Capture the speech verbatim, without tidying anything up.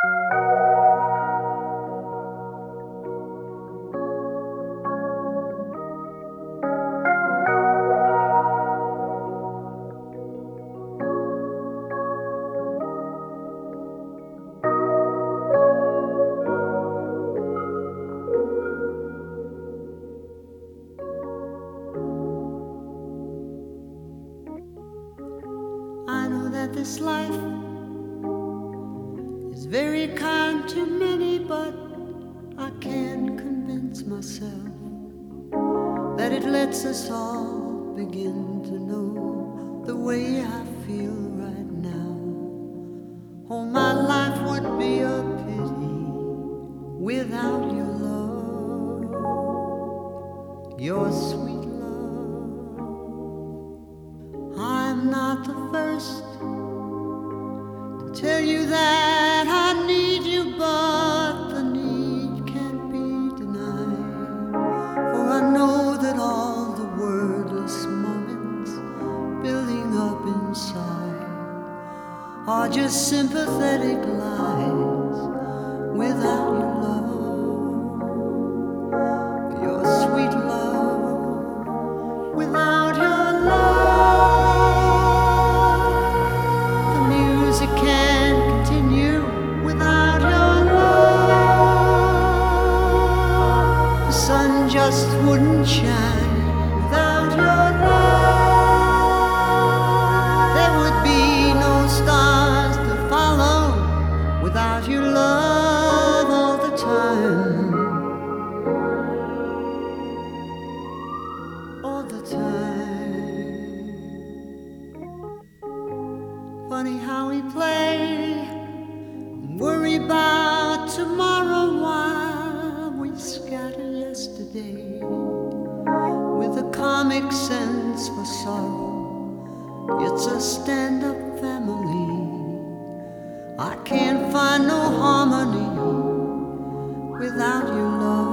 I know that this life is very kind to many, but I can't convince myself that it lets us all begin to know the way I feel right now. Oh, my life would be a pity without your love, your sweet love. I'm not the first to tell you that I need you, but the need can't be denied. For I know that all the wordless moments building up inside are just sympathetic lies without your love, your sweet love, without your love. Can't continue without your love. The sun just wouldn't shine without your love. There would be no stars to follow without your love all the time, all the time. Funny how we play and worry about tomorrow while we scatter yesterday with a comic sense for sorrow. It's a stand-up family. I can't find no harmony without your love.